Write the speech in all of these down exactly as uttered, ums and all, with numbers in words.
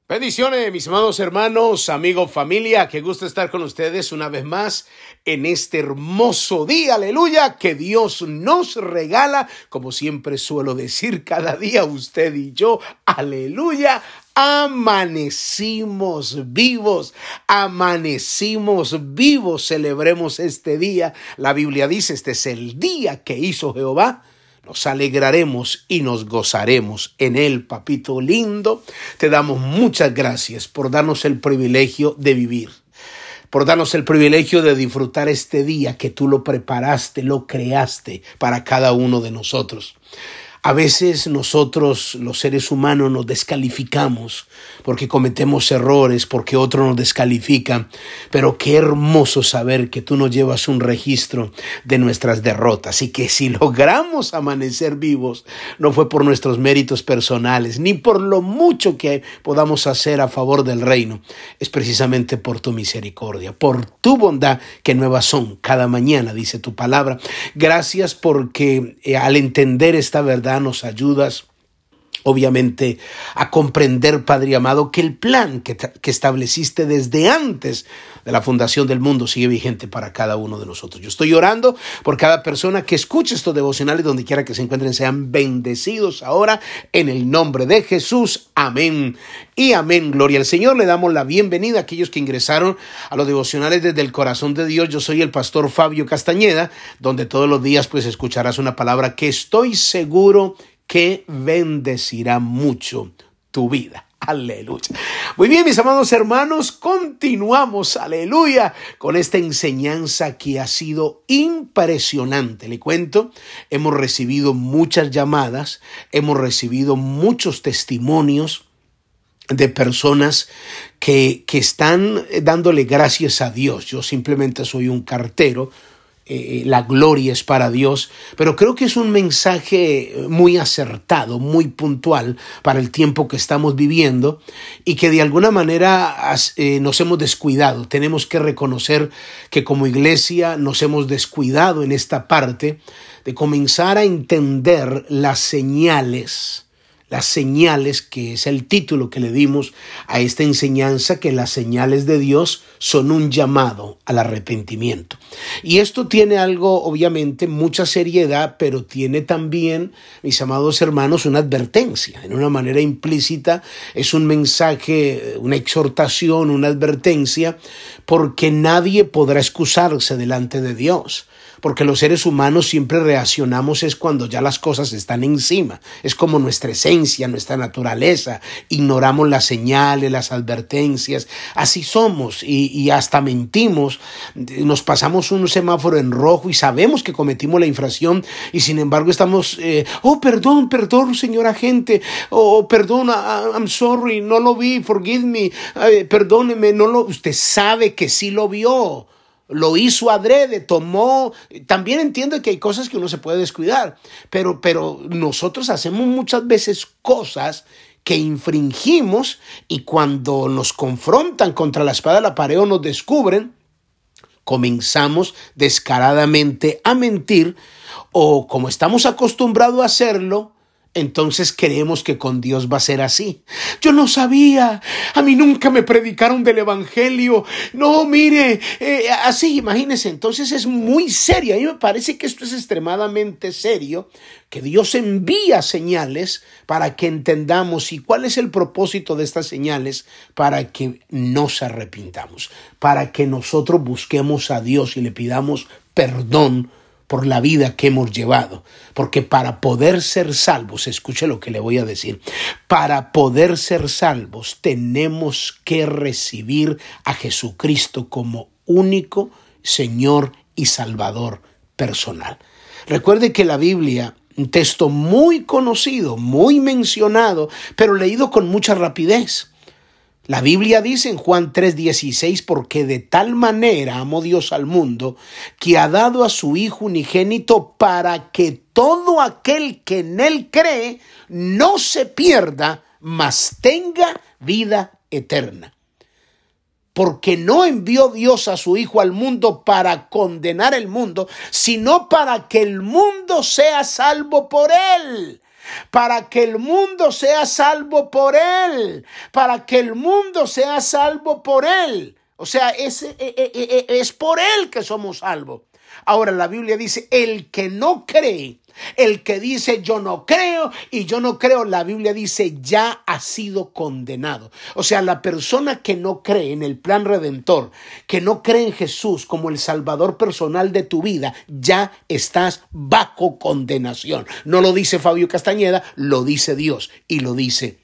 Bendiciones, mis amados hermanos, amigos, familia, qué gusto estar con ustedes una vez más en este hermoso día, aleluya, que Dios nos regala, como siempre suelo decir cada día usted y yo, aleluya. Amanecimos vivos, amanecimos vivos, celebremos este día. La Biblia dice, este es el día que hizo Jehová. Nos alegraremos y nos gozaremos en él, papito lindo. Te damos muchas gracias por darnos el privilegio de vivir, por darnos el privilegio de disfrutar este día que tú lo preparaste, lo creaste para cada uno de nosotros. A veces nosotros, los seres humanos, nos descalificamos porque cometemos errores, porque otro nos descalifica. Pero qué hermoso saber que tú nos llevas un registro de nuestras derrotas y que si logramos amanecer vivos, no fue por nuestros méritos personales, ni por lo mucho que podamos hacer a favor del reino. Es precisamente por tu misericordia, por tu bondad que nuevas son cada mañana, dice tu palabra. Gracias porque eh, al entender esta verdad, nos ayudas obviamente a comprender, Padre amado, que el plan que, que estableciste desde antes de la fundación del mundo sigue vigente para cada uno de nosotros. Yo estoy orando por cada persona que escuche estos devocionales, donde quiera que se encuentren, sean bendecidos ahora en el nombre de Jesús. Amén y amén. Gloria al Señor. Le damos la bienvenida a aquellos que ingresaron a los devocionales desde el corazón de Dios. Yo soy el pastor Fabio Castañeda, donde todos los días pues escucharás una palabra que estoy seguro que bendecirá mucho tu vida. Aleluya. Muy bien, mis amados hermanos, continuamos, aleluya, con esta enseñanza que ha sido impresionante. Le cuento, hemos recibido muchas llamadas, hemos recibido muchos testimonios de personas que, que están dándole gracias a Dios. Yo simplemente soy un cartero. Eh, la gloria es para Dios, pero creo que es un mensaje muy acertado, muy puntual para el tiempo que estamos viviendo y que de alguna manera eh, nos hemos descuidado. Tenemos que reconocer que como iglesia nos hemos descuidado en esta parte de comenzar a entender las señales. Las señales, que es el título que le dimos a esta enseñanza, que las señales de Dios son un llamado al arrepentimiento. Y esto tiene algo, obviamente, mucha seriedad, pero tiene también, mis amados hermanos, una advertencia. En una manera implícita es un mensaje, una exhortación, una advertencia, porque nadie podrá excusarse delante de Dios. Porque los seres humanos siempre reaccionamos es cuando ya las cosas están encima. Es como nuestra esencia, nuestra naturaleza. Ignoramos las señales, las advertencias. Así somos y, y hasta mentimos. Nos pasamos un semáforo en rojo y sabemos que cometimos la infracción y sin embargo estamos, eh, oh, perdón, perdón, señor agente. Oh, perdón, I'm sorry, no lo vi, forgive me. Eh, perdóneme, no lo... Usted sabe que sí lo vio. Lo hizo adrede, tomó, también entiendo que hay cosas que uno se puede descuidar, pero, pero nosotros hacemos muchas veces cosas que infringimos y cuando nos confrontan contra la espada de la pared o nos descubren, comenzamos descaradamente a mentir o como estamos acostumbrados a hacerlo, entonces creemos que con Dios va a ser así. Yo no sabía, a mí nunca me predicaron del evangelio. No, mire, eh, así, imagínense. Entonces es muy serio. A mí me parece que esto es extremadamente serio, que Dios envía señales para que entendamos y cuál es el propósito de estas señales, para que nos arrepintamos, para que nosotros busquemos a Dios y le pidamos perdón por la vida que hemos llevado, porque para poder ser salvos, escuche lo que le voy a decir, para poder ser salvos tenemos que recibir a Jesucristo como único Señor y Salvador personal. Recuerde que la Biblia, un texto muy conocido, muy mencionado, pero leído con mucha rapidez. La Biblia dice en Juan tres dieciséis, porque de tal manera amó Dios al mundo, que ha dado a su Hijo unigénito para que todo aquel que en él cree no se pierda, mas tenga vida eterna. Porque no envió Dios a su Hijo al mundo para condenar el mundo, sino para que el mundo sea salvo por él. para que el mundo sea salvo por él, para que el mundo sea salvo por él. O sea, es, es, es por él que somos salvos. Ahora la Biblia dice, el que no cree, el que dice yo no creo y yo no creo, la Biblia dice ya ha sido condenado. O sea, la persona que no cree en el plan redentor, que no cree en Jesús como el salvador personal de tu vida, ya estás bajo condenación. No lo dice Fabio Castañeda, lo dice Dios y lo dice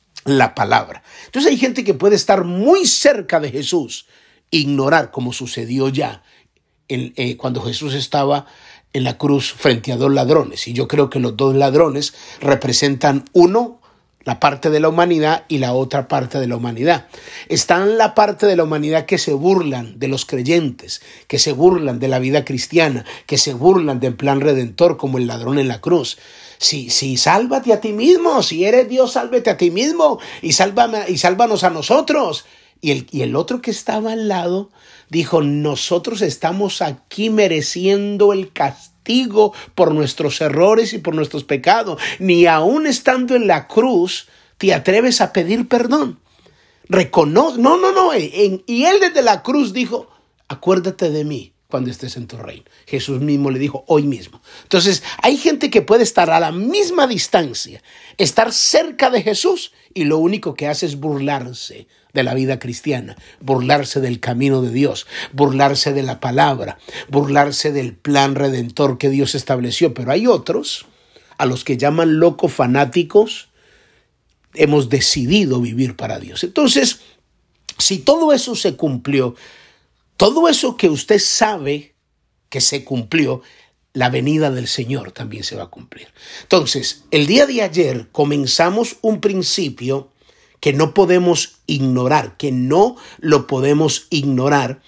la palabra. Entonces hay gente que puede estar muy cerca de Jesús, ignorar, como sucedió ya en, eh, cuando Jesús estaba en la cruz frente a dos ladrones. Y yo creo que los dos ladrones representan uno, la parte de la humanidad, y la otra parte de la humanidad. Están la parte de la humanidad que se burlan de los creyentes, que se burlan de la vida cristiana, que se burlan del plan redentor, como el ladrón en la cruz. Sí, sí, sálvate a ti mismo, si eres Dios, sálvate a ti mismo y, sálvame, y sálvanos a nosotros. Y el, y el otro que estaba al lado dijo, nosotros estamos aquí mereciendo el castigo por nuestros errores y por nuestros pecados. Ni aún estando en la cruz te atreves a pedir perdón. Reconoce, no, no, no. En, y él desde la cruz dijo, acuérdate de mí cuando estés en tu reino. Jesús mismo le dijo, hoy mismo. Entonces, hay gente que puede estar a la misma distancia, estar cerca de Jesús, y lo único que hace es burlarse de la vida cristiana, burlarse del camino de Dios, burlarse de la palabra, burlarse del plan redentor que Dios estableció. Pero hay otros, a los que llaman locos fanáticos, hemos decidido vivir para Dios. Entonces, si todo eso se cumplió, todo eso que usted sabe que se cumplió, la venida del Señor también se va a cumplir. Entonces, el día de ayer comenzamos un principio que no podemos ignorar, que no lo podemos ignorar,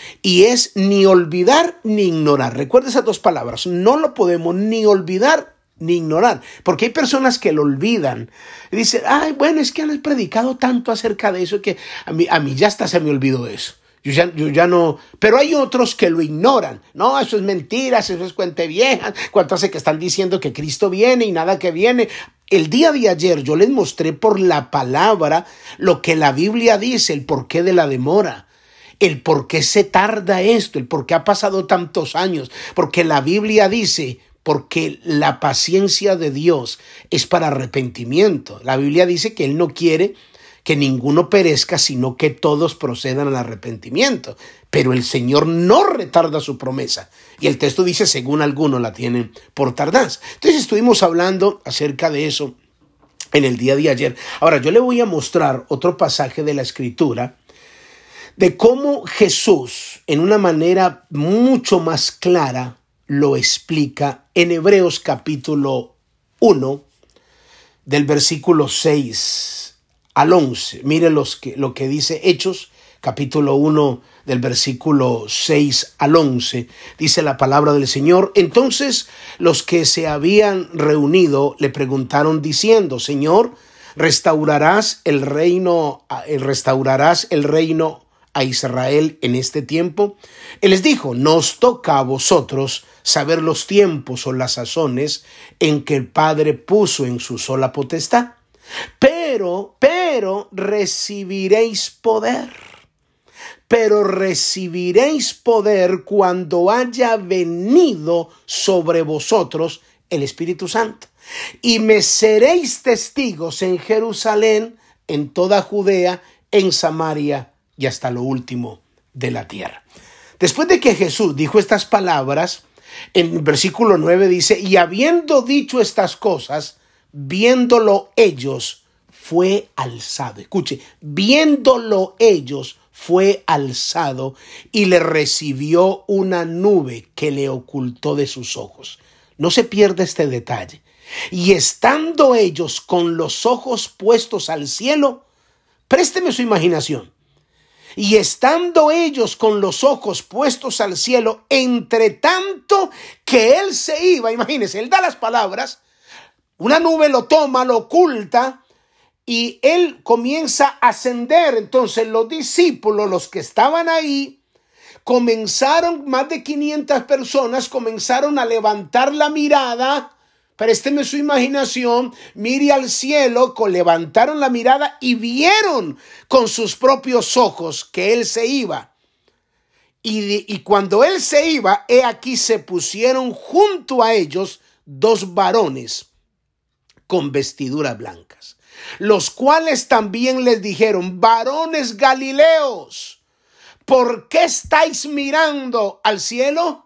y es ni olvidar ni ignorar. Recuerda esas dos palabras, no lo podemos ni olvidar ni ignorar, porque hay personas que lo olvidan y dicen, ay, bueno, es que han predicado tanto acerca de eso que a mí, a mí ya hasta se me olvidó eso. Yo ya, yo ya no, pero hay otros que lo ignoran. No, eso es mentira, eso es cuente vieja. Cuánto hace que están diciendo que Cristo viene y nada que viene. El día de ayer yo les mostré por la palabra lo que la Biblia dice, el porqué de la demora, el por qué se tarda esto, el por qué ha pasado tantos años, porque la Biblia dice, porque la paciencia de Dios es para arrepentimiento. La Biblia dice que Él no quiere que ninguno perezca, sino que todos procedan al arrepentimiento. Pero el Señor no retarda su promesa. Y el texto dice, según algunos la tienen por tardanza. Entonces estuvimos hablando acerca de eso en el día de ayer. Ahora yo le voy a mostrar otro pasaje de la Escritura de cómo Jesús, en una manera mucho más clara, lo explica en Hebreos capítulo uno, del versículo seis al once. Mire los que, lo que dice Hechos, capítulo uno, del versículo seis al once. Dice la palabra del Señor. Entonces los que se habían reunido le preguntaron diciendo, Señor, ¿restaurarás el reino, restaurarás el reino a Israel en este tiempo? Él les dijo, no os toca a vosotros saber los tiempos o las sazones en que el Padre puso en su sola potestad. Pero, pero recibiréis poder, pero recibiréis poder cuando haya venido sobre vosotros el Espíritu Santo. Y me seréis testigos en Jerusalén, en toda Judea, en Samaria y hasta lo último de la tierra. Después de que Jesús dijo estas palabras, en versículo nueve dice, y habiendo dicho estas cosas, viéndolo ellos, fue alzado. Escuche, viéndolo ellos, fue alzado y le recibió una nube que le ocultó de sus ojos. No se pierda este detalle. Y estando ellos con los ojos puestos al cielo, présteme su imaginación. Y estando ellos con los ojos puestos al cielo, entre tanto que él se iba, imagínense, él da las palabras, una nube lo toma, lo oculta y él comienza a ascender. Entonces los discípulos, los que estaban ahí, comenzaron, más de quinientas personas, comenzaron a levantar la mirada Présteme su imaginación, mire al cielo, levantaron la mirada y vieron con sus propios ojos que él se iba. Y, y cuando él se iba, he aquí se pusieron junto a ellos dos varones con vestiduras blancas, los cuales también les dijeron: varones Galileos, ¿por qué estáis mirando al cielo?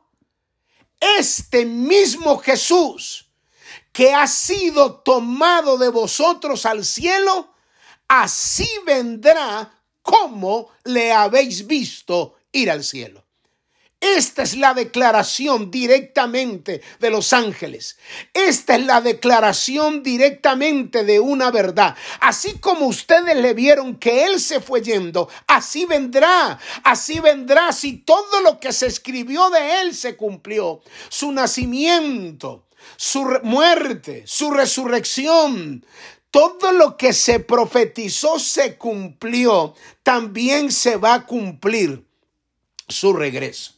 Este mismo Jesús que ha sido tomado de vosotros al cielo, así vendrá como le habéis visto ir al cielo. Esta es la declaración directamente de los ángeles. Esta es la declaración directamente de una verdad. Así como ustedes le vieron que él se fue yendo, así vendrá. Así vendrá si todo lo que se escribió de él se cumplió. Su nacimiento, su muerte, su resurrección, todo lo que se profetizó se cumplió. También se va a cumplir su regreso.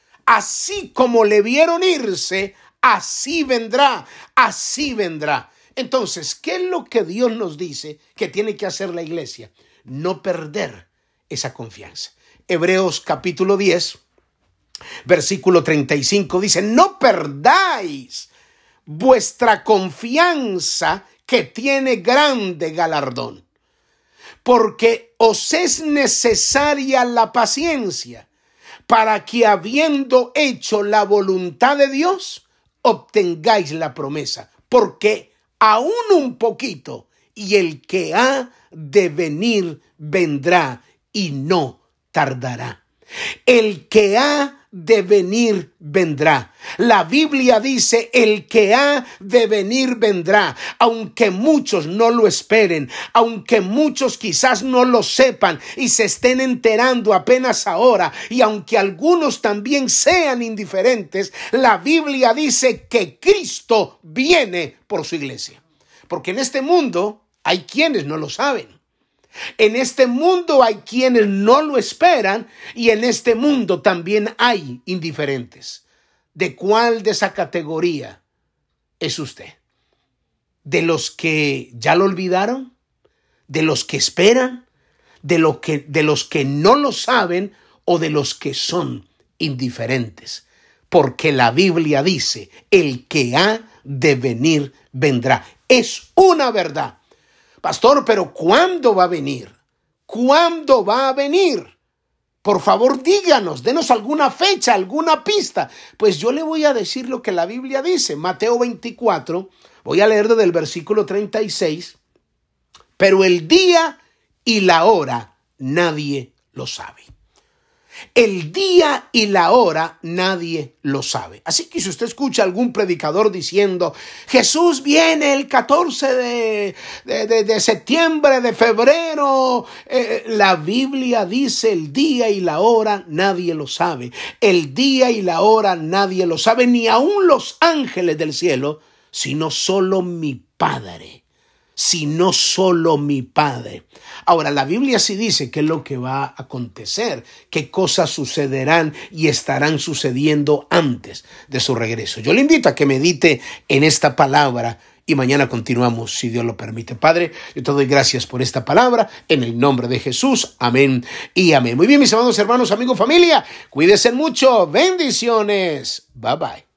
Así como le vieron irse, así vendrá, así vendrá. Entonces, ¿qué es lo que Dios nos dice que tiene que hacer la iglesia? No perder esa confianza. Hebreos capítulo diez, versículo treinta y cinco dice: no perdáis vuestra confianza, que tiene grande galardón, porque os es necesaria la paciencia, para que, habiendo hecho la voluntad de Dios, obtengáis la promesa. Porque aún un poquito, y el que ha de venir vendrá y no tardará. El que ha de venir vendrá. La Biblia dice: el que ha de venir vendrá, aunque muchos no lo esperen, aunque muchos quizás no lo sepan y se estén enterando apenas ahora, y aunque algunos también sean indiferentes, la Biblia dice que Cristo viene por su iglesia. Porque en este mundo hay quienes no lo saben. En este mundo hay quienes no lo esperan, y en este mundo también hay indiferentes. ¿De cuál de esa categoría es usted? ¿De los que ya lo olvidaron? ¿De los que esperan? ¿De, lo que, de los que no lo saben? ¿O de los que son indiferentes? Porque la Biblia dice: el que ha de venir vendrá. Es una verdad. Pastor, pero ¿cuándo va a venir? ¿Cuándo va a venir? Por favor, díganos, denos alguna fecha, alguna pista. Pues yo le voy a decir lo que la Biblia dice. Mateo veinticuatro, voy a leer desde el versículo treinta y seis. Pero el día y la hora nadie lo sabe. El día y la hora nadie lo sabe. Así que si usted escucha a algún predicador diciendo: Jesús viene el catorce de, de, de, de septiembre, de febrero, eh, la Biblia dice: el día y la hora nadie lo sabe. El día y la hora nadie lo sabe, ni aun los ángeles del cielo, sino solo mi Padre. Sino solo mi Padre. Ahora, la Biblia sí dice qué es lo que va a acontecer, qué cosas sucederán y estarán sucediendo antes de su regreso. Yo le invito a que medite en esta palabra y mañana continuamos, si Dios lo permite. Padre, yo te doy gracias por esta palabra, en el nombre de Jesús. Amén y amén. Muy bien, mis amados hermanos, amigos, familia, cuídense mucho. Bendiciones. Bye bye.